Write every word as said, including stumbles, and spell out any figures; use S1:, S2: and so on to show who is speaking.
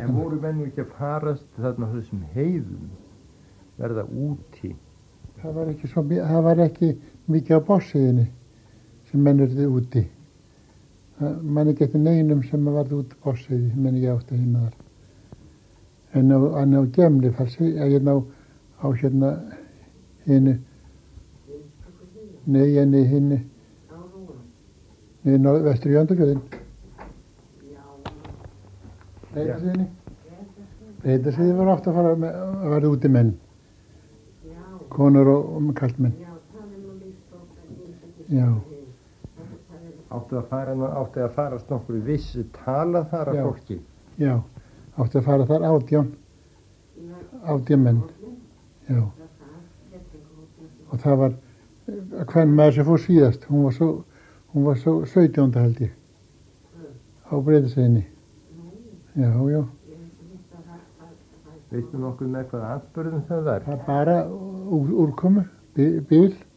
S1: En voru menn nú ekki að farast þarna á þessum heiðum, verða úti?
S2: Það var ekki, svo, það var ekki mikið á Botnssvæðinu sem menn verði úti. Það man ekki eftir neinum sem varð út á Botnssvæði, menn ekki átt að heima þar. En á, en á Gemlifalsi, að hérna á, á hérna hinu, nei, en í hinu, niður vestur í Öndafjörðin. Breiðdalsheiðinni. Breiðdalsheiði var oft að fara með, að verða úti menn. Konur og, og kallmenn. Já.
S1: Áttu að fara, áttu að farast nokkur vissi tala þar af fólki?
S2: Já, áttu að fara þar átján, átján menn. Já. Og það var, hvern maður sem fór síðast, hún var svo, hún var svo sautjánda held ég, á Breiðdalsheiðinni. Já, já.
S1: Veistu nokkuð með hvaða atburðum það var?
S2: Það bara úr, úrkomu, bil.